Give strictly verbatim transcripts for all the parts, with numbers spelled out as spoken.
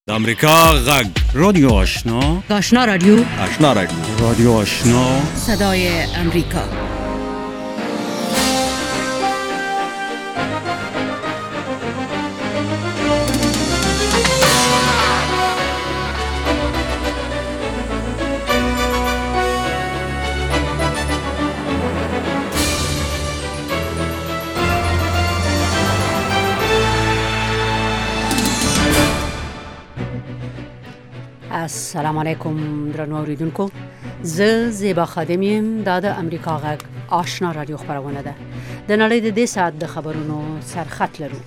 د امریکا غږ رادیو آشنا آشنا رادیو آشنا رادیو رادیو آشنا صدای امریکا. السلام علیکم درنو اوریدونکو، زه زیبا خادم یم. دا د امریکا غږ آشنا رادیو خبرونه ده. د نړۍ د دې ساعت د خبرونو سرخط لرو.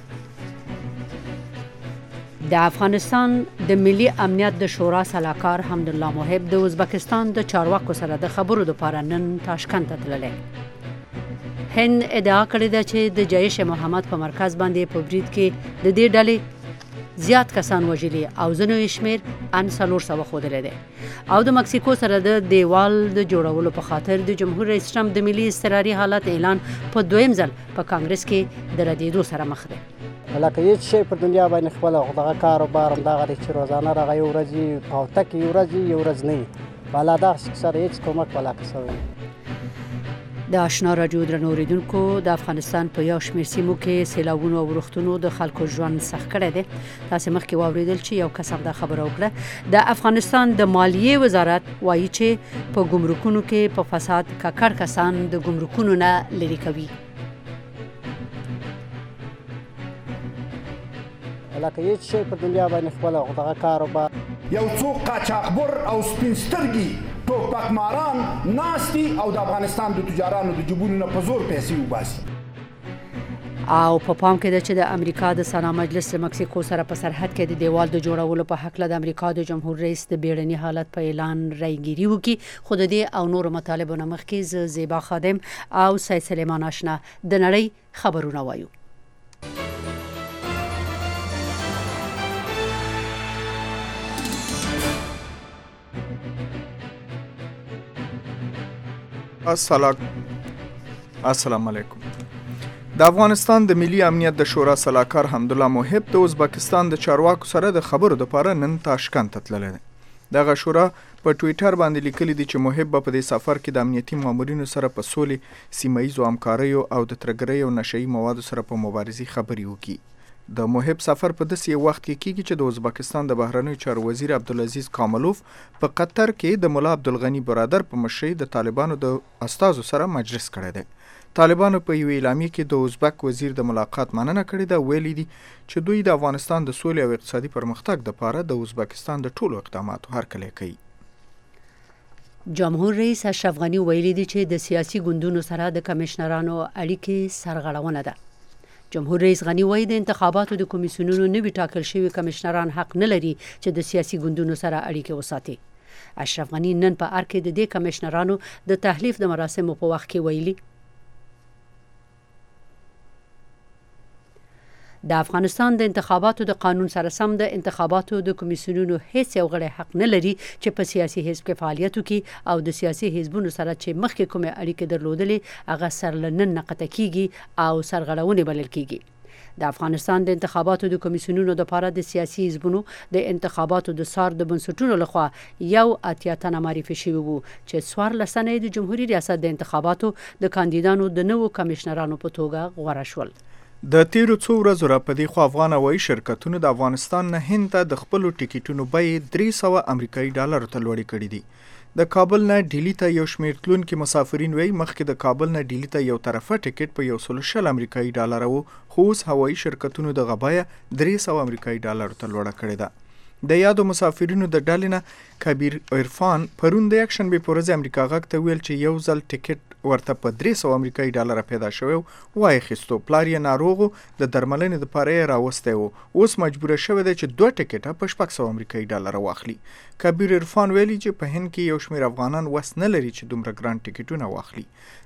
د افغانستان د ملي امنیت د شورا سلاکار حمدالله محب د ازبکستان د چارواکو سره د خبرو لپاره نن تاشکند ته تللی. هند ادعا کړې ده چې د جیش محمد په مرکز باندې په برید کې د دې ډلې زیات کسان وژلي او ځینو یې شمېر ان څلور سوه ښودلی دی. او د مکسیکو سره د دیوال د جوړولو په خاطر د جمهور رئیس ټرمپ د ملي اضطراري حالت اعلان په دویم ځل په کانګرس کې د ردېدو سره مخ دی. لکه هیڅ شی په دنیا باندې خپله دغه کاروبار همدغه دی چې روزانه راغه یو ورځ وي په هفته کې یو ورځ وي یو ورځ نه وي. والا دغسې سره هېڅ کومک ولاکه شوی. د آشنا رادیو درنو اوریدونکو، د افغانستان په یو شمېر سیمو کې سیلابونو او ورښتونو د خلکو ژوند سخت کړی دی. تاسې مخکې واورېدل چې یو کس همدا خبره وکړه. د افغانستان د مالیې وزارت وایي چې په ګمرکونو کې په فساد ککړ کسان د ګمرکونو نه لرې کوي. لکه هیڅ شی په دنیا باندې خپله دغه کاروبار یو څو قاچاقبر او سپین سترګي ټوپکماران ناستي او د افغانستان د تجارانو د جیبونو نه په زور پیسې وباسي. او په پام کې ده چې د امریکا د سنا مجلس د مکسیکو سره په سرحد کې د دیوال د جوړولو په هکله د امریکا د جمهور رئیس د بیړني حالت په اعلان رایګیري وکړي. خو د دې او نورو مطالبو نه مخکې زه زیبا خادم او سید سلیمان آشنا د نړۍ خبرونه وایو. السلام السلام علیکم. د افغانستان د ملي امنیت د شورا سلاکار حمدالله محب د ازبکستان د چارواکو سره د خبرو لپاره نن تاشکند ته تللی دی. دغه شورا په ټویټر باندې لیکلي دي چې محب په دې سفر کې د امنیتي مامورینو سره په سولې، سیمه ییزو همکاریو او د ترګرۍ او نشه یي موادو سره په مبارزې خبرې وکړي. د محب سفر په داسې یو وخت کې کیږي چې د ازبکستان د بهرنیو چارو وزیر عبدالعزیز کاملوف په قطر کې د ملا عبدالغني برادر په مشرۍ د طالبانو د استازو سره مجلس کړی دی. طالبانو په یو اعلامیه کې د ازبک وزیر د ملاقات مننه کړې ده. ویلي دي چې دوی د افغانستان د سولې او اقتصادي پرمختګ لپاره د ازبکستان د ټولو اقداماتو هرکلی کوي. جمهور رئیس اشرف غني ویلي دي چې د سیاسي ګوندونو سره د کمشنرانو اړیکې سرغړونه ده. جمهور رئیس غني وایي د انتخاباتو د کمیسیونونو نوي ټاکل شوي کمشنران حق نه لري چې د سیاسي ګوندونو سره اړیکې وساتي. اشرف غني نن په ارګ کې د دې کمشنرانو د تحلیف د مراسمو په وخت کې ویلي د افغانستان د انتخاباتو د قانون سره سم د انتخاباتو د کمیسیونونو هیڅ یو غړی حق نه لري چې په سیاسي حزب کې فعالیت وکړي او د سیاسي حزبونو سره چې مخکې کومې اړیکې درلودلې هغه سر له نن نه قطع کیږي او سرغړونې بلل کیږي. د افغانستان د انتخاباتو د کمیسیونونو لپاره د سیاسي حزبونو د انتخاباتو د سار د بنسټونو لخوا یو اتیا تنه معرفي شوي وو چې څوارلس تنه د جمهوري ریاست د انتخاباتو د کاندیدانو د نوو کمشنرانو په توګه غوره شول. د تیرو څو ورځو راپدې خو افغان هوایي شرکتونو د افغانستان نه هند ته د خپلو ټیکټونو بیې درې سوه امریکایي ډالرو ته لوړې کړي دي. د کابل نه ډیلي ته یو شمېر تلونکي مسافرین وایي مخکې د کابل نه ډیلي ته یو طرفه ټیکټ په یو سلو شل امریکایي ډالره و، خو اوس هوایي شرکتونو دغه بیه درې سوه امریکایي ډالرو ته لوړه کړې ده. د یادو مسافرینو د ډلې نه کبیر عرفان پرون د یکشنبې په ورځ امریکا غږ ته ویل چې یو ځل ټیکټ ورته په درې سوه امریکایي ډالره پیدا شوی وای خستو. پلار یې ناروغو د درملنې دپاره یې راوستی و، اوس مجبوره شوی دی چې دوه ټیکټه په شپږ سوه امریکایي ډالره واخلي. کبیر عرفان ویلي چې په هند کې یو شمېر افغانان وس نه لري چې دومره ګران ټیکټونه واخلي.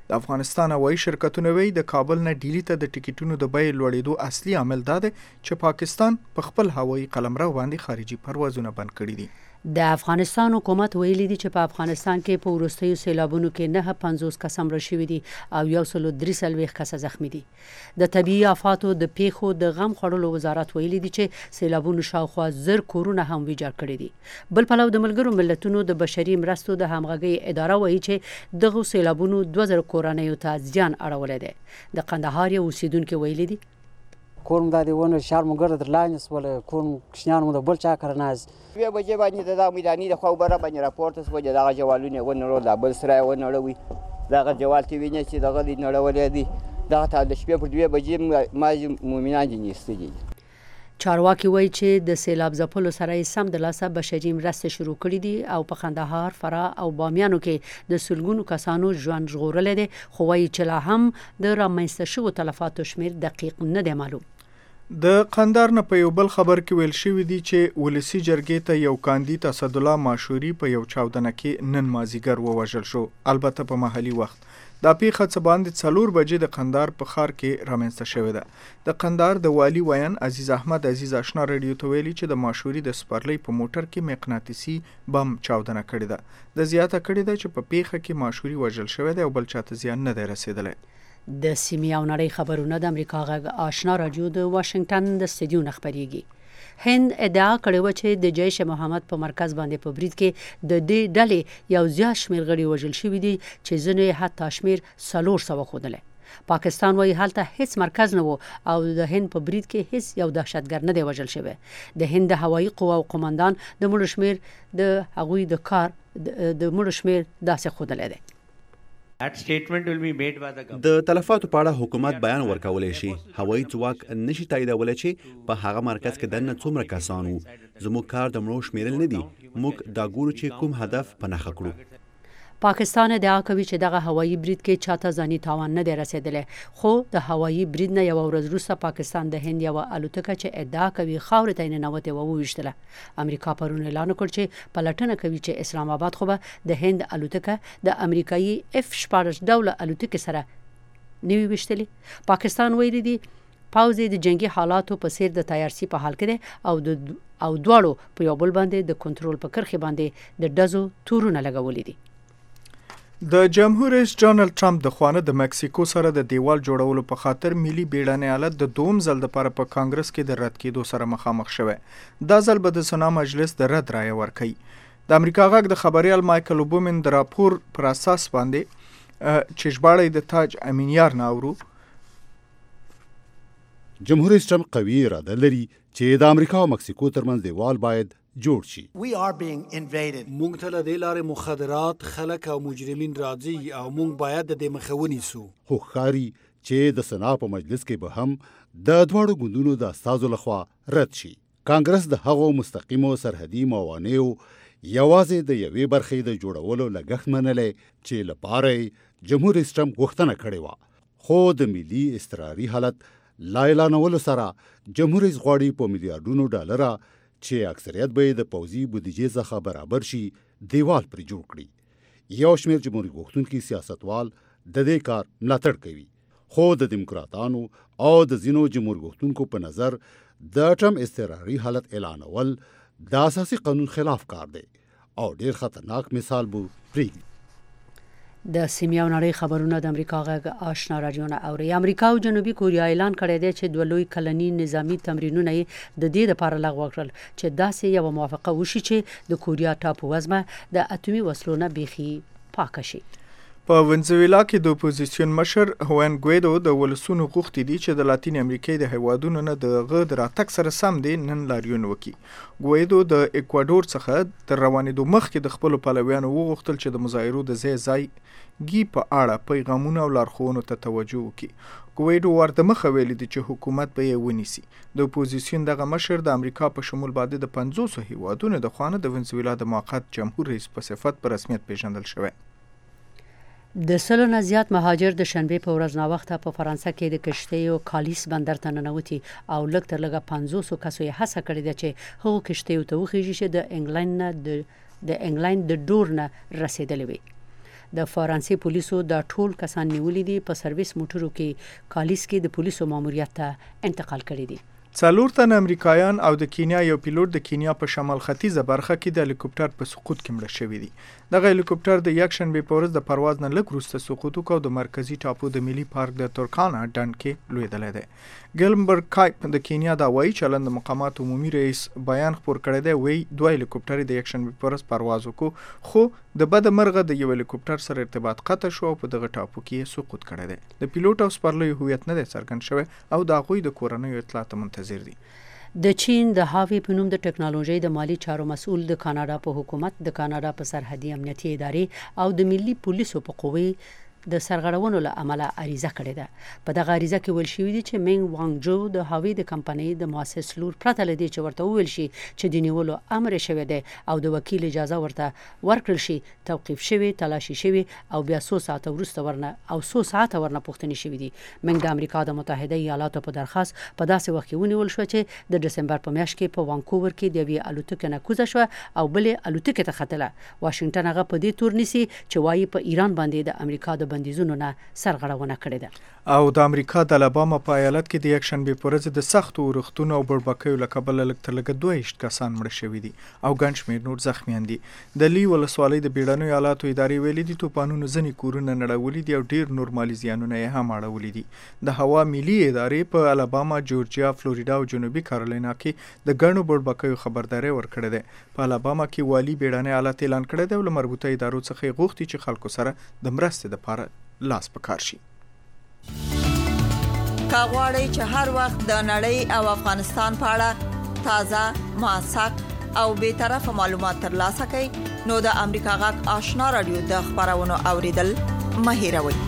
د افغانستان هوایي شرکتونه وایي د کابل نه ډیلی ته د ټیکټونو د بیې لوړېدو اصلي عامل دا دی چې پاکستان په خپل هوایي قلمرو باندې خارجي پروازونه بند کړي دي. د افغانستان حکومت ویلي دی چې په افغانستان کې په وروستیو سیلابونو کې نه پنځوس کسان مړه شوي دي او یو سل درې څلوېښت کسه زخمي دي. د طبیعي آفاتو د پیښو د غم خوړلو وزارت ویلي دی چې سیلابونو شاوخوا زر کورونه هم ویجاړ کړي دي. بل پلو د ملګرو ملتونو د بشري مرستو د همغږۍ اداره وایي چې دغه سیلابونو دوه زره کورنیو ته زیان اړولی دی. د قندهار یو اوسیدونکي ویلي دی کورم د دې ونه شار مګر در لاندې سول کورم کشنیان مو د بل چا کرناز وی بجې باندې د میداني د خو بره باندې راپورته سو چې دغه جوالونه ونړو د بل سره ونړوي دغه جوال تی ویني چې دغه د نړولې دي دغه ته د شپې پر دوه بجې ما مومنان دي نيستي. چارواکي وایي چې د سیلاب ځپلو سره سم د لاسه بشري مرستې شروع کړي دي او په قندهار، فراه او بامیانو کې د سلګونو کسانو ژوند ژغورلی دی، خو وایي چې لا هم د رامنځته شوو تلفاتو شمیر دقیق نه دی معلوم. د قندهار نه په یو بل خبر کې ویل شوي دي چې ولسی جرګې ته یو کاندید اسدالله ماشوري په یو چاودنه کې نن مازیګر ووژل شو، البته په محلي وخت. دا پیښه څه باندې څلور بجې د قندهار په ښار کې رامنځته شوې ده. د قندهار د والي ویان عزیز احمد عزیز آشنا رادیو ته ویلي چې د ماشوري د سپرلۍ په موټر کې مقناطیسي بم چاودنه کړې ده. د زیاته کړې ده چې په پیښه کې ماشوري وژل شوی دی او بل چاته زیان نه دی رسېدلی. د سیمې او نړۍ خبرونه د امریکا غږ آشنا رادیو د واشنگټن د استودیو نه خپریږي. هند ادعا کړې و چې د جیش محمد په مرکز باندې په برید کې د دې ډلې یو زیات شمېر غړي وژل شوي دي چې ځینې حتی شمېر څلور سوه ښودلی. پاکستان وایي هلته هیڅ مرکز نه و او د هند په برید کې هیڅ یو دهشتګر نه دی وژل شوی. د هند د هوایي قواو قماندان د مړو شمېر د هغوی د کار د مړو شمېر داسې ښودلی دی. د تلفاتو په اړه حکومت بیان ورکولی شي. هوایي ځواک نشي تاییدولی چې په هغه مرکز کې دننه څومره کسان وو. زموږ کار د مړو شمیرل نه دي، موږ دا ګورو چې کوم هدف په نښه کړو. پاکستان ادعا کوي چې دغه هوایي برید کې چاته ځاني تاوان نه دی رسېدلی، خو د هوایي برید نه یوه ورځ وروسته پاکستان د هند یوه الوتکه چې ادعا کوي خاورې ته یې ننوتې وه وویشتله. امریکا پرون اعلان وکړ چې پلټنه کوي چې اسلام آباد خو به د هند الوتکه د امریکایي اف شپاړس ډوله الوتکې سره نه وي ویشتلې. پاکستان ویلي دي پوځ د جنگي حالاتو په څیر د تیارسي په حال کې دی او د او دواړو په یو بل باندې د کنټرول په کرښې باندې د ډزو تورونه لګولي دي. د جمهور رئیس ډانلډ ټرمپ د خوانه د مکسیکو سره د دیوال جوړولو په خاطر ملي بیړنی حالت د دوم ځل لپاره په کانګرس کې د رد کېدو سره مخامخ شوی. دا ځل به د سنا مجلس د رد رایه ورکوي. د امریکا غږ د خبریال مایکل اوبومن د راپور پر اساس باندې چې ژباړه د تاج امینیار نه اورو. جمهور رئیس ټرمپ قوي اراده لري چې د امریکا او مکسیکو ترمنځ دیوال باید جوړ شي. مونږ ته له دې لارې مخدرات، خلک او مجرمین راځي او مونږ باید د دې مخه ونیسو. خو ښکاري چې د سنا په مجلس کې به هم د دواړو ګوندونو د استازو لخوا رد شي. کانګرس د هغو مستقیمو سرحدي موانعو یوازې د یوې برخې د جوړولو لګښت منلی چې لپاره جمهور رئیس ټرمپ غوښتنه کړې وه. خو د ملي اضطراري حالت لا اعلانولو سره جمهور رئیس غواړي په میلیارډونو ډالره چې اکثریت به د پوځي بودیجې څخه برابر شي دیوال پرې جوړ کړي. یو شمېر جمهوریت غوښتونکي سیاستوال د دې کار ملاتړ کوي، خو د دیموکراتانو او د ځینو جمهوریت غوښتونکو په نظر د ټرمپ اضطراري حالت اعلانول د اساسي قانون خلاف کار دی او ډیر خطرناک مثال به پرېږدي. د سیمې او نړۍ خبرونه د امریکا غږ آشنا رادیو نه اوري. امریکا او جنوبي کوریا اعلان کړی دی چې دوه لوی کلني نظامي تمرینونه یې د دې لپاره لغوه کړل چې داسې یوه موافقه وشي چې د کوریا ټاپو وزمه د اتومي وسلو نه بیخي پاکه شي. په ونزویلا کې د اپوزیسیون مشر هوان ګویدو د ولسونو غوښتي دي چې د لاتین امریکای د هیوادونو نه د غ د راتګ سره سم دی نن لاریون وکړي. ګویدو د اکوادور څخه تر روانېدو مخکې د خپلو پلویانو وغوښتل چې د مظاهرو د ځای ځای ګي په اړه پیغامونه او لارښوونو ته توجه وکړي. ګویدو ورته مخه ویلي دي چې حکومت به یې ونیسي. د اپوزیسیون دغه مشر د امریکا په شمول باندې د پنځوسو هیوادونو د خوا نه د ونزویلا د موقت جمهور رئیس په صفت په رسمیت پیژندل شوی. د سلو نه زیات مهاجر د شنبې په ورځ ناوخته په فرانسه کې د کشتیو کالیس بندر ته ننوتي او لږ تر لږه پنځوسو کسو یې هڅه کړې ده چې هغو کشتیو ته وخیژي چې د انګلند نه د انګلند د ډور نه رسېدلې وي. د فرانسې پولیسو د ټول کسان نیولې دي په سرویس موټرو کې کالیس کې د پولیسو ماموریت ته انتقال کړي دي. څلور تن امریکایان او د کینیا یو پیلوټ د کینیا په شمال ختیځه برخه کې د هلیکوپټر په سقوط کې مړه شوي دي. دغه هلیکوپټر د یکشنبې په ورځ د پرواز نه لږ وروسته سقوط وکړ او د مرکزي ټاپو د ملي پارک د تورکانا ډنډ کې لوېدلی دی. ګیلمبرګ کایپ د کینیا د هوایي چلند د مقاماتو عمومي رئیس بیان خپور کړی دی. وایي دوه هلیکوپټرې د یکشنبې په ورځ پرواز وکړو خو د بده مرغه د یو هلیکوپټر سره ارتباط قطع شو او په دغه ټاپو کې سقوط کړی دی. د پیلوټ او سپرلیو هویت نه دی څرګند شوی او د هغوی د کورنیو اطلاعات منتظر دي. د چین د هاوی په نوم د ټکنالوژي د مالی چارو مسؤل د کاناډا په حکومت د کاناډا په سرحدي امنیتي ادارې او د ملي پولیسو په قوې د سرغړونو له امله عریضه کړې ده. په دغه عریضه کې ویل شوي دي چې مینګ وانګجو د هاوی د کمپنۍ د مؤسس لور پرته له دې چې ورته وویل شي چې د نیولو امر شوی دی او د وکیل اجازه ورته ورکړل شي توقیف شوی، تلاشي شوی او بیا څو ساعته وروسته ورنه او څو ساعته ورنه پوښتنې شوې دي. مینګ د امریکا د متحده ایالاتو په درخواست په داسې وخت کې ونیول شو چې د دسمبر په میاشت کې په وانکوور کې د یوې الوتکې نه کوزه شوه او بلې الوتکې ته ختله. واشنګټن هغه په دې تور نیسي چې وایي په ایران باندې د امریکا د بندیزونو نه سرغړونه کړې ده. او د امریکا د الاباما په ایالت کې د یکشنبې په ورځ د سختو اورښتونو او بړبکیو له کبله لږ تر لږه دوه ویشت کسان مړه شوي دي او ګڼ شمېر نور زخمیان دي. د لی ولسوالۍ د بیړنیو حالاتو ادارې ویلي دي طوفانونو ځینې کورونه نړولي دي او ډېر نور مالي زیانونه یې هم اړولي دي. د هوا ملي ادارې په الاباما، جورجیا، فلوریډا او جنوبي کارولینا کې د ګڼو بړبکیو خبرداری ورکړې ده. په الاباما کې والي بیړنی حالت اعلان کړی دی او له مربوطه ادارو څخه یې غوښتي چې خلکو سره د مرستې دپاره لاس په کار شي. که غواړئ چې هر وخت د نړۍ او افغانستان په اړه تازه، موثق او بې طرفه معلومات ترلاسه کړئ نو د امریکا غږ آشنا رادیو د خبرونو اوریدل مه هېروئ.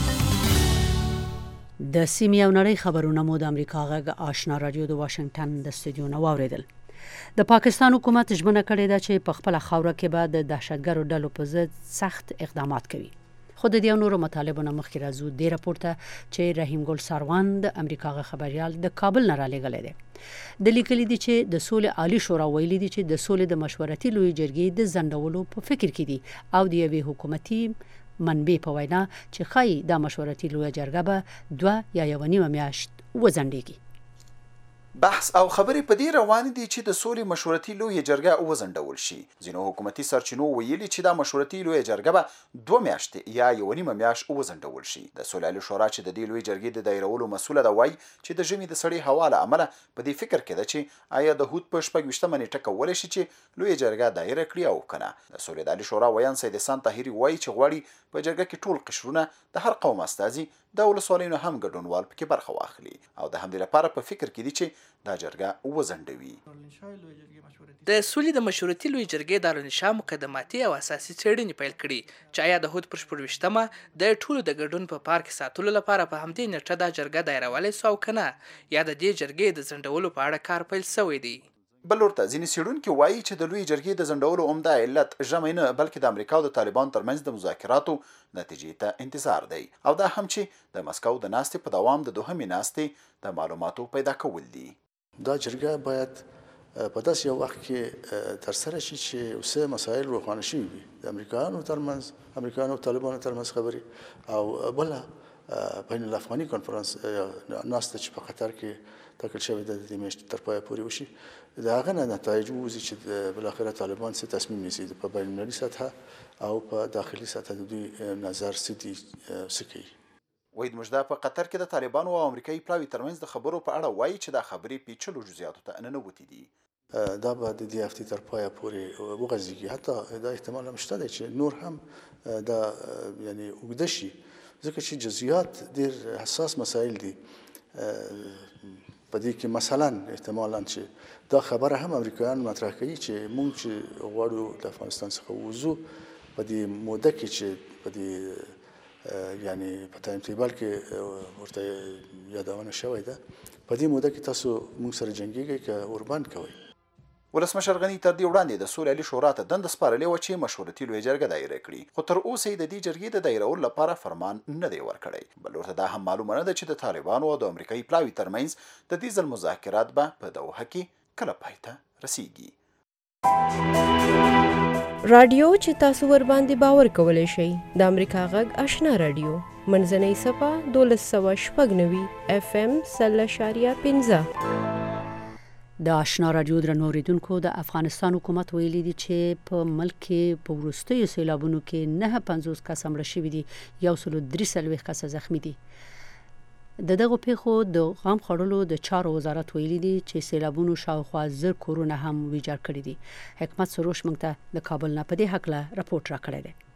د سیمې او نړۍ خبرونه مو د امریکا غږ آشنا رادیو د واشنګټن د استودیو نه واوریدل. د پاکستان حکومت ژمنه کړې ده چې په خپله خاوره کې به د دهشتګرو ډلو په ضد سخت اقدامات کوي. خو د دې نورو مطالبو نه مخکې راځو دې راپور ته چې رحیم ګل ساروان د امریکا غږ خبریال د کابل نه رالیږلی دی. د لیکلي دي چې د سولې عالي شورا ویلي دي چې د سولې د مشورتي لویې جرګې د ځنډولو په فکر کې دي او د یوې حکومتي منبع په وینا چې ښایي دا مشورتي لویه جرګه به دوه یا یوه نیمه میاشت وځنډېږي. بحث او خبرې په دې روان دي چې د سولې مشورتي لویه جرګه وځنډول شي. ځینو حکومتي سرچینو ویلي چې دا مشورتي لویه جرګه به دوه میاشتې یا یوه نیمه میاشت وځنډول شي. د سولې عالي شورا چې د دې لویې جرګې د دایرولو مسؤله ده وایي چې د ژمي د سړې هوا له امله په دې فکر کې ده چې آیا د هود په شپږ ویشتمه نیټه کولی شي چې لویه جرګه دایره کړي او که نه. د سولې د عالي شورا ویان سید احسان طاهري وایي چې غواړي په جرګه کې ټول قشرونه د هر قوم استازي د ولسوالیو هم ګډونوال پکې برخه واخلي او د همدې لپاره په فکر کې دي چې دا جرګه وځنډوي. د سولې د مشورتي لویې جرګې دارالانشا مقدماتي او اساسي څېړنې پیل کړي چې آیا د هود پر شپږ ویشتمه د ټولو د ګډون په پار کې ساتلو لپاره په همدې نیټه دا جرګه دایرولی سو او که نه یا د دې جرګې د ځنډولو په اړه کار پیل سوی دی. بل ورته ځینې څېړونکي وایي چې د لویې جرګې د ځنډولو عمده علت ژمی نه بلکې د امریکا او د طالبانو ترمنځ د مذاکراتو نتیجې ته انتظار دی او دا هم چې د مسکو د ناستې په دوام د دوهمې ناستې د معلوماتو پیدا کول دي. دا جرګه باید په داسې یو وخت کې ترسره شي چې اوسه مسایل روښانه شوي وي د امریکایانو ترمنځ امریکایانو او طالبانو ترمنځ خبرې او بله بین الافغاني کنفرانس ناسته چې په قطر کې ټاکل شوې ده د دې میاشتې تر پایه پورې وشي د هغه نه نتایج ووځي چې بالاخره طالبان څه تصمیم نیسي په بین المللي سطحه او په داخلي سطحه د دوی نظر څه دي څه کوي. وحید مجده په قطر کې د طالبانو او امریکایي پلاوي ترمنځ د خبرو په اړه وایي چې دا خبرې پیچلو جزئیاتو ته ننوتې دي. دا به د دې هفتې تر پایه پورې وغځېږي. حتی دا احتمال هم شته دی چې نور هم دا یعنی اوږده شي ځکه چې جزئیات ډېر حساس مسایل دي. په دې کې مثلا احتمالاً چې دا خبره هم امریکایان مطرح کوي چې موږ چې غواړو د افغانستان څخه ووځو په دې موده کې چې په دې یعنی په ټایم ټیبل کې ورته یادونه شوې ده په دې موده کې تاسو موږ سره جنګیږئ که اوربند کوئ. ولسمشر غني تر دې وړاندې د سولې عالي شورا ته دنده سپارلې وه چې مشورتي لویه جرګه دایره کړي خو تر اوسه یې د دې جرګې د دایرولو لپاره فرمان نه دی ورکړی. بل ورته دا هم معلومه نه ده چې د طالبانو او د امریکایي پلاوي ترمنځ د دې ځل مذاکرات به په دوحه کې کله پای ته رسیږي. رادیو چې تاسو ور باندې باور کولای شئ د امریکا غږ آشنا رادیو منځنۍ صفه دولس سوه شپږ نوي اف ام سل اشاریه پنځه د آشنا رادیو درنو اوریدونکو د افغانستان حکومت ویلي دي چې په ملک کې په وروستیو سیلابونو کې نه پنځوس کس مړه شوي دي یو سل درې څلوېښت کسه زخمي دي. د دغه پیښو د غم خړلو د چارو وزارت ویلي دي چې سیلابونو شاوخوا زر کورونه هم ویجاړ کړي دي. حکمت سروش موږ ته د کابل نه په دې هکله راپورټ راکړی دی.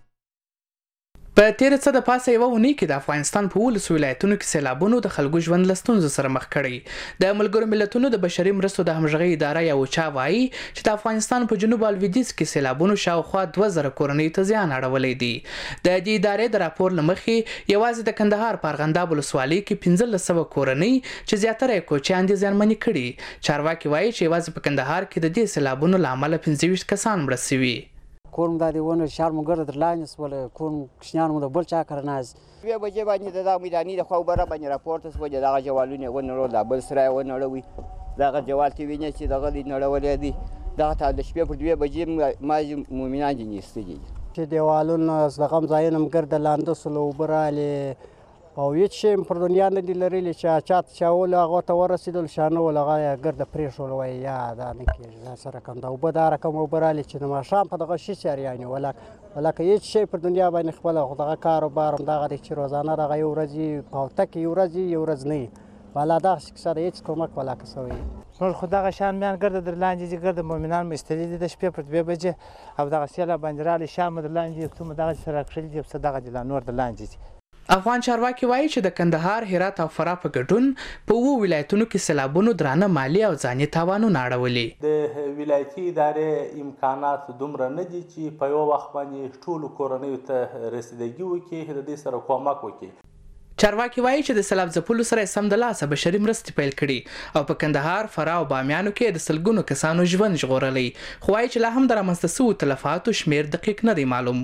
په تیر څه د پاسه یو ونی کې د افغانستان په ولسو ولایتونو کې سیلابونو د خلکو ژوند له ستونزو سره مخ کړی. د ملګرو ملتونو د بشري مرستو د همغږۍ اداره یا اوچا وایي چې د افغانستان په جنوب او لویدیځ کې سیلابونو شاوخوا دوه زره کورنیو ته زیان اړولی دی. د دې ادارې د راپور له مخې یوازې د کندهار په ارغنداب ولسوالۍ کې پنځلس سوه کورنۍ چې زیاتره یې کوچیان دي زیانمنې کړي. چارواکي وایي چې یوازې په کندهار کې د دې سیلابونو له امله پنځه ویشت کسان مړه سوي. کورم د دې ونه شهر مو ګرد درلاندې سول کورم کشنیان مو د بل چا کرناز وی بجې باندې د دغه میداني د خو بره باندې راپورته سو چې دغه جوالونه ونړول د بل سره ونړوي دغه جوال تی ویني چې دغه دې نړولې دي دغه ته د شپې پر دوه بجې ما مومنان دي نيستي چې دیوالونه زغم ځایونه ګرد لاندې سول وبراله او هیڅ شی پر دنیا نه دی لرلی چې چات چاول هغه ته ورسېدل شانه ولغه ګرد پرېښول وای یا دا نه کېږي سره کوم دا وبه دا رقم وبراله چې د ماښام په دغه شي سریانې ولکه ولکه هیڅ شی پر دنیا باندې خپل دغه کاروبار هم دغه چې روزانه دغه یو ورځ پاوته کې یو ورځ یو ورځ نه والا دا سره هیڅ کومک ولکه سوی نور خو دغه شان میان ګرد در لاندې دي ګرد مؤمنان مستدي د شپې پر دوه بجې او دغه سیله باندې رالی شام در لاندې کوم دغه سره کړل دي څه دغه د نور در لاندې دي. افغان چارواکي وایي چې د کندهار، هرات او فراه په ګډون په اوو ولایتونو کې سیلابونو درانه مالي او ځاني تاوانونه اړولي. د ولایتي ادارې امکانات دومره نه دي چې په یو وخت باندې ټولو کورنیو ته رسیدګي وکړي د دې سره کومک وکړي. چارواکي وایي چې د سیلاب ځپلو سره سمدلاسه بشري مرستې پیل کړي او په کندهار، فراه او بامیانو کې د سلګونو کسانو ژوند ژغورلی، خو وایي چې لا هم د رامنځته سوو تلفاتو شمیر دقیق نه دی معلوم.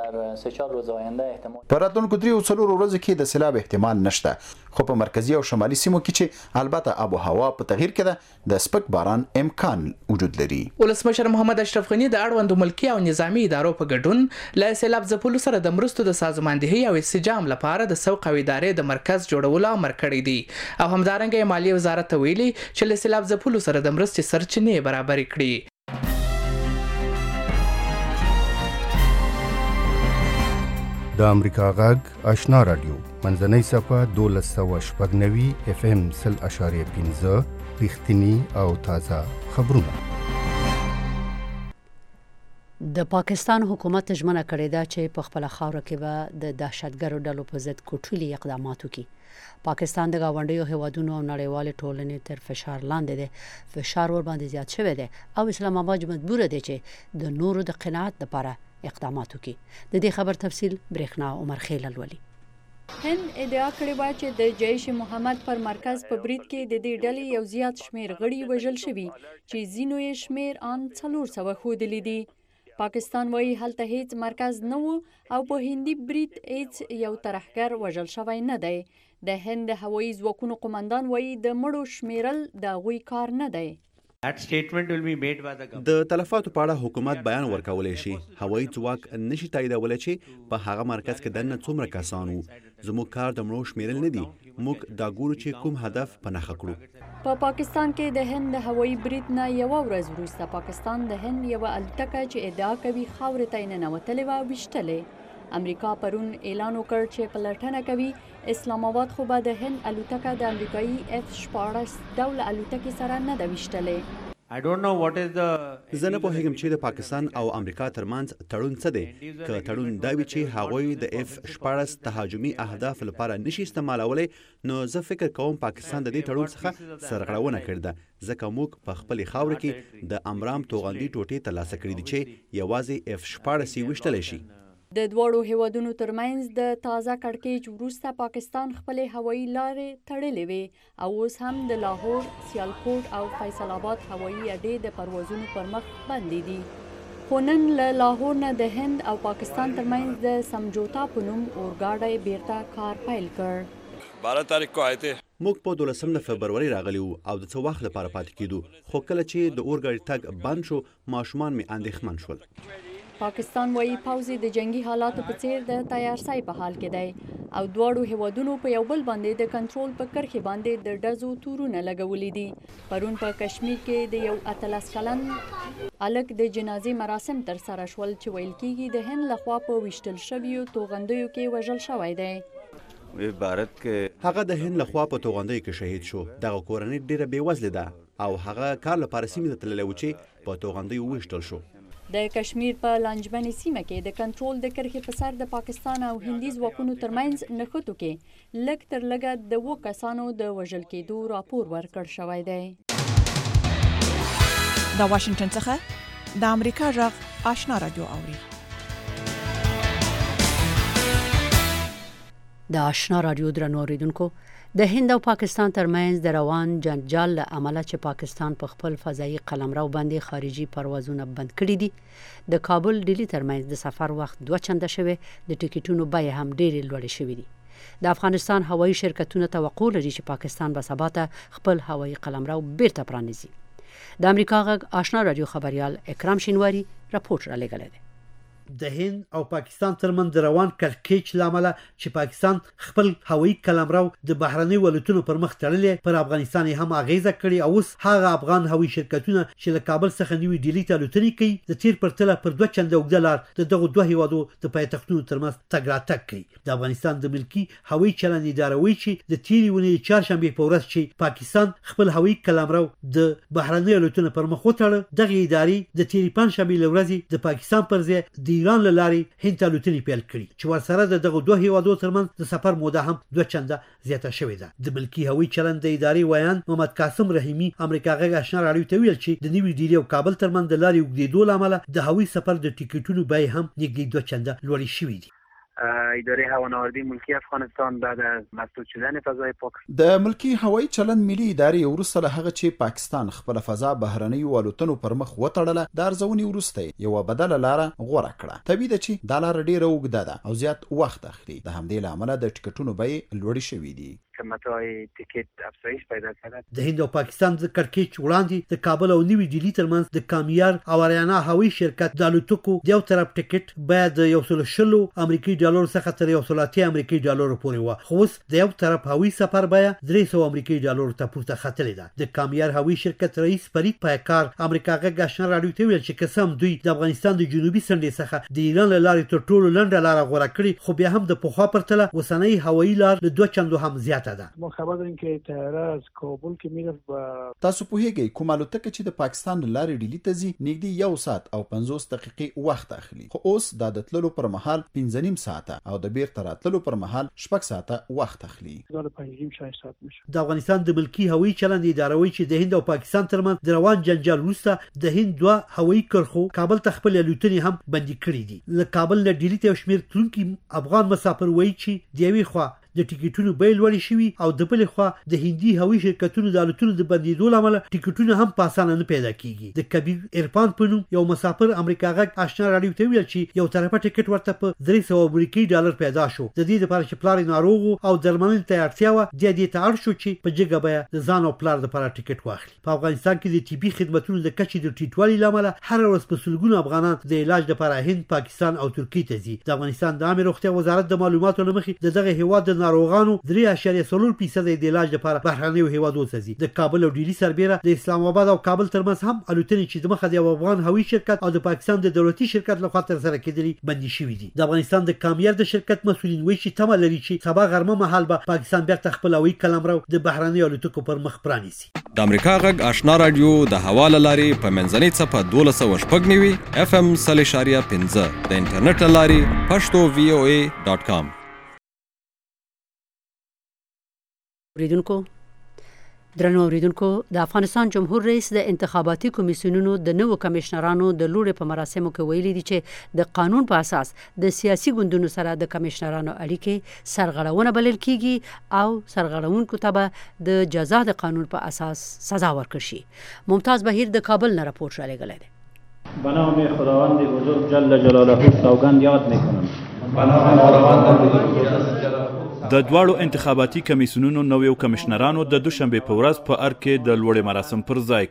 په راتلونکو دریو څلورو ورځو کې د سیلاب احتمال نشته، خو په مرکزی او شمالي سیمو کې چې البته آب و هوا په تغییر کې ده د سپک باران امکان وجود لري. ولسمشر محمد اشرف غني د اړوندو ملکي او نظامی ادارو په ګډون له سیلاب ځپلو سره د مرستو د سازماندهي او انسجام لپاره د سوق او ادارې د مرکز جوړولو امر کړی دی او همدارنګه مالیې وزارت ته ویلي چې له سیلاب ځپلو سره د مرستې سرچینې برابرې کړي. د امریکا غږ آشنا رادیو منځنۍ صفه دولس سوه شپږ نوي اف ام سل اشاریه پنځه رښتیني او تازه خبرونه. د پاکستان حکومت ژمنه کړې ده چې په خپل خاوره کې به د دهشتګرو ډلو په ضد کوټلي اقدامات وکړي. پاکستان د گاونډیو هیوادونو او نړیوال ټولنې تر فشار لاندې دی. فشار ور باندې زیات شوی دی او اسلام آباد مجبور دی چې د نورو د قناعت لپاره اقدامات وکړي. د دې خبر تفصیل برېښنا عمر خیل لولي. هند ادعا کړې وه چې د جیش محمد پر مرکز په برید کې د دې ډلې یو زیات شمیر غړي وژل شوي چې ځینو یې شمیر ان څلور سوه ښودلی دي. پاکستان وایي هلته هیڅ مرکز نه و او په هندي برید هیڅ یو ترهګر وژل شوی نه دی. د هند د هوایي ځواکونو قمندان وایي د مړو شمیرل د هغوی کار نه دی. د تلفاتو په اړه حکومت بیان ورکولی شي. هوایي ځواک نشي تاییدولی چې په هغه مرکز کې دننه څومره کسان وو. زموږ کار د مړو شمیرل نه دي، موږ دا ګورو چې کوم هدف په نښه کړو. په پاکستان کې د هند د هوایي برید نه یوه ورځ وروسته پاکستان د هند یوه الوتکه چې ادعا کوي خاورې ته یې ننوتلې وه ویشتلې. امریکا پرون اعلان وکړ چې پلټنه کوي اسلام آباد خو به د هند الوتکه د امریکایي اف شپاړس ډوله الوتکې سره نه ده ویشتلې. زه نه پوهیږم چې د پاکستان او امریکا ترمنځ تړون څه دی. که تړون دا وي چې هغوی د اف شپاړس تهاجمي اهداف لپاره نشي استعمالولی، نو زه فکر کوم پاکستان د دې تړون څخه سرغړونه کړې ده، ځکه موږ په خپلې خاوره کې د امرام توغندي ټوټې ترلاسه کړي دي چې یوازې اف شپاړس یې ویشتلی شي. د دواړو هیوادونو ترمنځ د تازه کړکېچ وروسته پاکستان خپلې هوایي لارې تړلې وې او اوس هم د لاهور، سیالکوټ او فیصل آباد هوایي اډې د پروازونو پر مخ بندې دي. خو نن له لاهور نه د هند او پاکستان ترمنځ د سمجوتا په نوم اورګاډی بیرته کار پیل کړ. بارہ تاریخ کو آئے تھے. موږ په دولسم د فبروري راغلی وو او د څه وخت لپاره پاتې کېدو، خو کله چې د اورګاډي تګ بند شو ماشومان مې اندېښمن شول. پاکستان وایي پوځ د جنگي حالاتو په څیر د تیارسای په حال کې دی او دواړو هیوادونو په یو بل باندې د کنټرول په کرښې باندې د ډزو تورونه لګولي دي. پرون په کشمیر کې د یو اتلس کلن الک د جنازې مراسم تر سره شول چې ویل کېږي د هند لخوا په ویشتل شویو توغندیو کې وژل شوی دی. عبارت کې هغه د هند لخوا په توغندۍ کې شهید شو. دغه کورنۍ ډیره بېوزله ده او هغه کار لپاره سیمې ته تللی و چې په توغندۍ وویشتل شو. د کشمیر په لانجمنې سیمه کې د کنټرول د کرښې په سر د پاکستان او هندي ځواکونو ترمنځ نښتو کې لږ تر لږه د اووه کسانو د وژل کېدو راپور ورکړ شوی دی. د واشنګټن څخه د امریکا غږ آشنا رادیو اوري. د آشنا رادیو درنو اوریدونکو، د هند او پاکستان ترمنځ د روان جنجال له امله چې پاکستان په خپل فضایي قلمرو باندې خارجي پروازونه بند کړي دي، د کابل ډیلی ترمنځ د سفر وخت دوه چنده شوی، د ټیکټونو بیې هم ډېرې لوړې شوې دي. د افغانستان هوایي شرکتونه توقع لري چې پاکستان به سبا ته خپل هوایي قلمرو بیرته پرانیزي. د امریکا غږ آشنا رادیو خبریال اکرام شینواری راپور را لېږلی دی. د هند او پاکستان ترمنځ د روان کړکېچ له امله چې پاکستان خپل هوایي قلمرو د بهرنۍ ولایتونو پر مخ تړلی، پر افغانستان هم اغیزه کړې او اوس هغه افغان هوایي شرکتونه چې له کابل څخه نوي ډیلي ته الوتنې کوي د تیر پر تله پر دوه چنده اوږده لار د دغو دوه هیوادو د پایتختونو ترمنځ تګ راتګ کوي. د افغانستان د ملکي هوایي چلند اداره وایي چې د تیرې اونۍ چهارشنبې په ورځ چې پاکستان خپل هوایي قلمرو د بهرنۍ ولایتونو پر مخ وتړه، دغې ادارې د تیرې پنجشنبې له ورځې د پاکستان پر ځای د ایران له لارې هند ته الوتنې پیل کړي چې ورسره د دغو دوه هیوادو ترمنځ د سفر موده هم دوه چنده زیاته شوې ده. د ملکي هوایي چلند د ادارې ویان محمد قاسم رحیمي امریکا غږ آشنا رادیو ته ویل چې د نوي ډیلي او کابل ترمنځ د لارې اوږدېدو له امله د هوایي سفر د ټیکټونو بیې هم نږدې دوه چنده لوړې شوې دي. اداره هوانوردی ملکی افغانستان بعد از مسدود شدن فضای پاکستان د ملکی هوایي چلند ملي ادارې وروسته له هغه چې پاکستان خپل فضا بهرنۍ والوتنو پر مخ وتړله، د ارزونې وروسته یو بدله لاره غوره کړه. طبیعي ده چې دا لاره ډیره اوږده ده او زیات وخت اخلي. د همدې له امله د ټیکټونو بیې لوړې شوې دي. قیمت‌های تیکت افزایش پیدا کرد. د هند او پاکستان د کړکېچ وړاندې د کابل او نوي ډیلي ترمنځ د کامیار او اریانا هوایي شرکت د الوتکو د یو طرف ټیکټ باید د یو سل شلو امریکایي ډالرو څخه تر یو سل اتیا امریکایي ډالرو پورې وه، خو اوس د یو طرف هوایي سفر بیه درې سوه امریکایي ډالرو ته پورته ختلې ده. د کامیار هوایي شرکت رئیس فرید پایکار امریکا غږ آشنا رادیو ته ویل چې که څه هم دوی د افغانستان د جنوبي څنډې څخه د ایران له لارې تر ټولو لنډه لاره غوره کړې، خو بیا هم د پخوا په پرتله اوسنۍ هوایي لار له دوه چندو هم زیاته ده. که طیاره از کابل که میرفت و تاسو پوهیږئ کوم الوتکه چې د پاکستان له لارې ډیلي ته ځي نږدې یو ساعت او پنځوس دقیقې وخت اخلي، خو اوس دا د تللو پر مهال پنځه نیم ساعته او د بیرته راتللو پر مهال شپږ ساعته وخت اخلي. د افغانستان د ملکي هوایي چلند اداره وایي چې د هند او پاکستان ترمنځ د روان جنجال وروسته د هند دوه هوایي کرښو کابل ته خپل الوتنې هم بندي کړي دي. له کابل نه ډیلي ته یو شمېر تلونکي افغان مسافر وایي چې د یوې خوا د ټیکټونو بیې لوړې شوي او د بلې خوا د هندي هوایي شرکتونو د الوتنو د بندېدو له امله ټیکټونه هم په اسانه نه پیدا کیږي. د کبیر عرفان په نوم یو مسافر امریکا غږ آشنا رادیو ته ویل چې یو طرفه ټیکټ ورته په درې سوه امریکایي ډالر پیدا شو. د دې لپاره چې پلار یې ناروغ او درملنې ته اړتیا وه، بیا دې ته اړ شو چې په جګه بیه د ځان او پلار دپاره ټیکټ واخلي. په افغانستان کې د طبي خدمتونو د کچې د ټیټوالي له امله هره ورځ په سلګونو افغانان د علاج لپاره هند، پاکستان او ترکیې ته ځي. د افغانستان د عامې روغتیا وزارت د معلوماتو له مخې د دغه هیواد د ناروغانو درې اشاریه څلور فیصده د علاج لپاره بهرنیو هیوادو ته ځي. د کابل او ډیلي سربیره د اسلام آباد او کابل ترمنځ هم الوتنې چې د مخه د یو افغان هوایي شرکت او د پاکستان د دولتي شرکت لخوا ترسره کېدلې بندي شوي دي. د افغانستان د کامیار د شرکت مسؤلین وایي چې تمه لري چې سبا غرمه مهال به پاکستان بیرته خپل هوایي قلمرو د بهرنیو الوتکو پر مخ پرانیسي. د امریکا غږ آشنا رادیو د هوا له لارې په منځنۍ څپه دولس سوه شپږ نوي اف ام سل اشاریه پنځه د انټرنیټ له لارې پښتو وی او ای ډاټ کام. اوریدونکو درنو اوریدونکو، د افغانستان جمهور رئیس د انتخاباتي کمیسیونونو د نوو کمشنرانو د لوړې په مراسمو کې ویلي دي چې د قانون په اساس د سیاسي ګوندونو سره د کمشنرانو اړیکې سرغړونه بلل کیږي او سرغړونکو ته به د جزا د قانون په اساس سزا ورکړل شي. ممتاز بهیر د کابل نه راپور را لېږلی دی. به نام خداوند بزرگ جل جلاله سوگند یاد میکنم. به نام خداوند بزرگ جل جلاله. د دواړو انتخاباتي کمیسیونونو نویو کمشنرانو د دوشنبه په ورځ په ارګ کې د لوړې مراسم پر ځای کړل.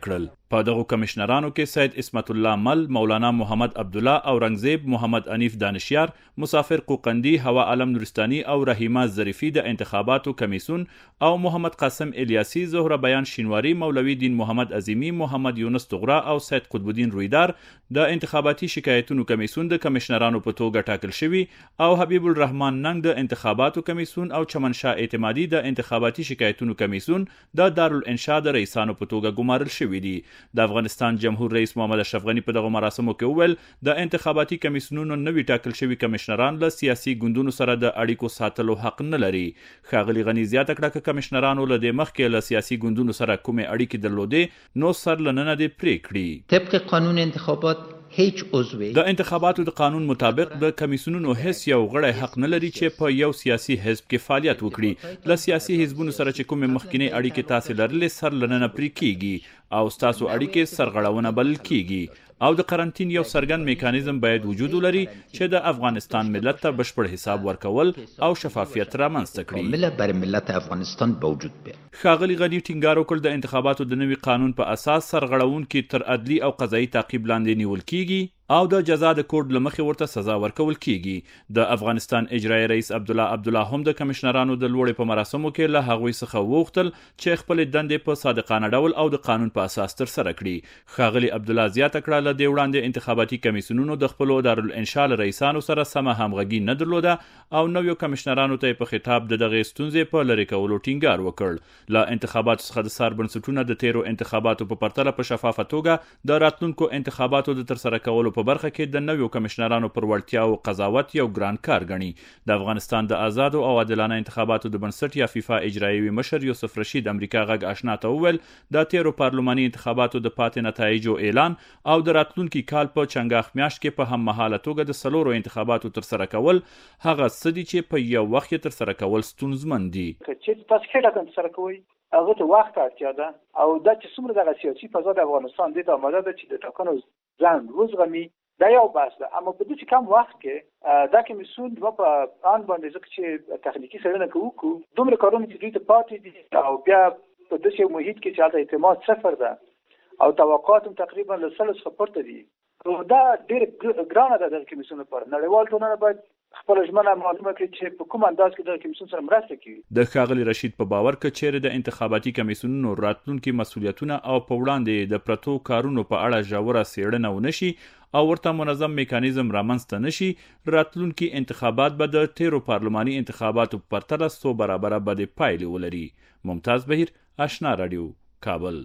په دغه کمشنرانو کې سید اسمت الله مل، مولانا محمد عبدالله، اورنګزیب محمد انیف دانشیار، مسافر قوقندی، هوا علم نورستانی او رحیمه ظریفی د انتخاباتو کمیسیون او محمد قاسم الیاسی، زهره بیان شینواری، مولوی دین محمد عظیمی، محمد یونس طغرا او سید قطب الدین رویدار د انتخاباتي شکایتونو کمیسیون د کمشنرانو په توګه ټاکل شوي او حبیب الرحمن ننګ د انتخاباتو کمیسیون او چمنشاه اعتمادي د انتخاباتي شکایتونو کمیسیون د دارالانشاء د رئیسانو په توګه ګمارل شوي دي. د افغانستان جمهور رئیس محمد اشرف غنی په دغه مراسمو کې وویل د انتخاباتي کمیسیونونو نوي ټاکل شوي کمشنران له سیاسي ګوندونو سره د اړیکو ساتلو حق نه لري. ښاغلي غنی زیاته کړه چې کمشنرانو له دې مخکې له سیاسي ګوندونو سره کومې اړیکې درلودې نو سر له ننه دې پرې کړي. طبق قانون انتخابات هیڅ عضو د انتخاباتو د قانون مطابق د کمیسیونونو هیڅ یو غړی حق نه لري چې په یو سیاسي حزب کې فعالیت وکړي. له سیاسي حزبونو سره چې کومې مخکینی اړیکې تاسې لرلې سر له ننه پرې کیږي او ستاسو اړیکې سرغړونه بلل کیږي او د قرنټین یو څرګند میکانیزم باید وجود ولري چې د افغانستان ملت ته بشپړ حساب ورکول او شفافیت رامنځته کړي. ملت بر ملت افغانستان موجود به. ښاغلي غنی ټینګار وکړ د انتخاباتو د نوي قانون په اساس سرغړونکي تر عدلي او قضایي تعقیب لاندې نیول کیږي او د جزا د کوډ له مخې ورته سزا ورکول کیږي. د افغانستان اجرایي رئیس عبدالله عبدالله هم د کمشنرانو د لوړې په مراسمو کې له هغوی څخه وغوښتل چې خپلې دندې په صادقانه ډول او د قانون په اساس ترسره کړي. ښاغلي عبدالله زیاته کړه له دې وړاندې انتخاباتي کمیسیونونو د خپلو دارالانشاء له رئیسانو سره سمه همغږي نه درلوده او نویو کمشنرانو ته په خطاب د دغې ستونزې په لرې کولو ټینګار وکړ. له انتخاباتو څخه د سار بنسټونه د تیرو انتخاباتو په پرتله په شفافه توګه د راتلونکو انتخاباتو د ترسره کولو په برخه کې د نویو کمشنرانو پر وړتیا او قضاوت یو ګران کار ګڼي. د افغانستان د آزادو او عادلانه انتخاباتو د بنسټ یا فیفا اجرایوي مشر یوسف رشید امریکا غږ آشنا ته وویل د تیرو پارلماني انتخاباتو د پاتې نتایجو اعلان او د راتلونکي کال په چنګاښ میاشت کې په هم مهاله توګه د څلورو انتخاباتو ترسره کول هغه څه دي چې په یو وخت کې ترسره کول ستونزمن دي. چې تاسو کې ټاکنه ترسره کوئ هغه ته وخت اړتیا ده او دا چې څومره دغه سیاسي فضا د افغانستان د آماده ده چې د ټاکنو ځان روزغمي دا یو بحث ده. اما په دې کم وخت کې دا کمیسیون دوه په آن باندې ځکه چې تخنیکي څېړنه کوو دومره کارونه چې دوی ته پاتې دي او بیا په داسې محیط کې چې هلته اعتماد صفر ده او توقعات هم تقریبا له سلو څخه پورته دي نو دا ډېره ګرانه ده د کمیسیون لپاره. نړیوال ټولنه باید خپل ژمنه معلومه کړي چې په کوم انداز کې د کمیسیون سره مرسته کوي. د ښاغلي رشید په باور که چیرې د انتخاباتي کمیسیونونو راتلونکي مسؤلیتونه او په وړاندې د پرتو کارونو په اړه ژوره څېړنه ونشي او ورته منظم میکانیزم رامنځته نشي راتلونکي انتخابات به د تیرو پارلماني انتخاباتو په پرتله څو برابره بدې پایلې ولري. ممتاز بهیر، آشنا رادیو، کابل.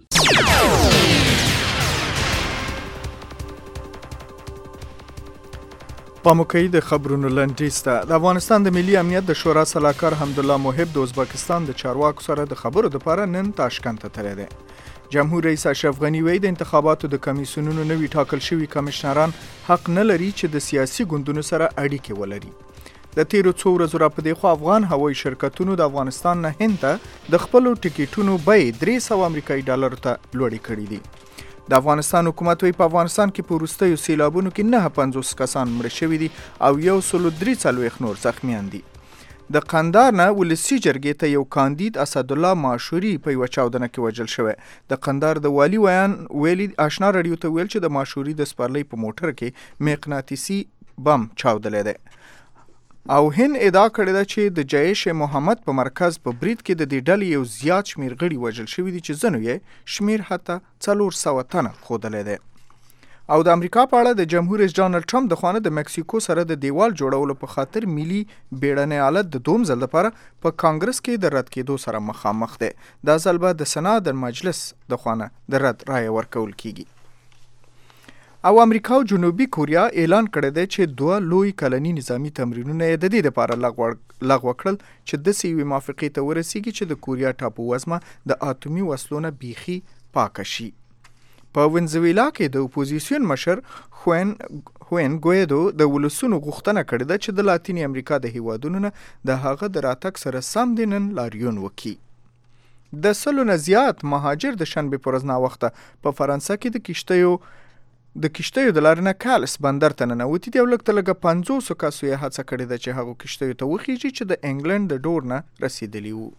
پاموکۍ د خبرونو لنډیسته د افغانستان د ملي امنیت د شورا سلاکار حمدالله محب د ازبکستان د چارواکو سره د خبرو لپاره نن تاشکند ته تللی دی. جمهور رئیس اشرف غنی وایي د انتخاباتو د کمیسیونونو نوي ټاکل شوي کمشنران حق نه لري چې د سیاسي ګوندونو سره اړیکې ولري. د تیرو څو ورځو راپدې خو افغان هوایي شرکتونو د افغانستان نه هند ته د خپلو ټیکټونو بیې درې سوه امریکایي ډالرو ته لوړې کړي دي. د افغانستان حکومت وایي په افغانستان کې په وروستیو سیلابونو کې نه پنځوس کسان مړه شوي دي او یو سلو درې څلوېښت نور زخمیان دي. د قندهار نه ولسي جرګې ته یو کاندید اسدالله ماشوري په یوه چاودنه کې وژل شوی. د قندهار د والي ویان ویلي آشنا راډیو ته ویل چې د ماشوري د سپرلۍ په موټر کې مقناطیسي بم چاودلی دی او هند ادعا کړې ده چې د جیش محمد په مرکز په برید کې د دې ډلې یو زیات شمیر غړي وژل شوي دي چې ځینو یې شمیر حتی څلور سوه تنه ښودلی دی. او د امریکا په اړه د جمهور رئیس ډانلډ ټرمپ د خوا د مکسیکو سره د دیوال جوړولو په خاطر ملي بیړنی حالت د دوم ځل لپاره په کانګرس کې د رد کېدو سره مخامخ دی. دا ځل به د سنا د مجلس د خوا د رد رایه ورکول کیږي. او امریکا او جنوبي کوریا اعلان کړی دی چې دوه لوی کلني نظامی تمرینونه یې د دې لپاره لغوه کړل چې داسې یوې موافقې ته ورسیږي چې د کوریا ټاپو وزمه د اتومي وسلو نه بیخي پاکه شي. په ونزویلا کې د اپوزیسیون مشر خوین خوین ګویدو د ولسونو غوښتنه کړې ده چې د لاتینی امریکا د هیوادونو نه د هغه د راتګ سره سم د نن لاریون وکړي. د سلو نه زیات مهاجر د شنبې پر ورځ ناوخته په فرانسه کې د کشتیو د کشتیو د لارې نه کالس بندر ته ننوتي دي او لږ ته لږه پنځوسو کسو یې هڅه کړې ده چې هغو کشتیو ته وخیږي چې د انګلند د ډور نه رسېدلي وو.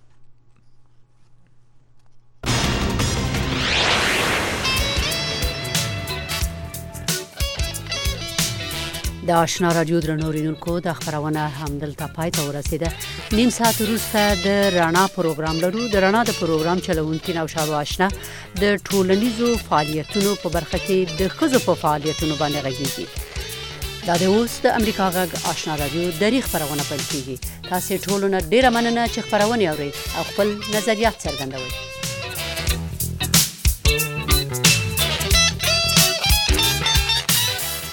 د آشنا رادیو درنو اوریدونکو د خبرونه همدلته پای ته ورسیده. نیم ساعت وروسته د رڼا پروګرام لرو. د رڼا د پروګرام چلوونکي نوشاد آشنا د ټولنیزو فعالیتونو په برخه کې د ښځو په فعالیتونو باندې غږیږي. دا د اوس د امریکا غږ آشنا رادیو درې خبرونه پیل کیږي. تاسو ټولو نه ډیره مننه چې خبرونه اورئ او خپل نظریات څرګندوئ.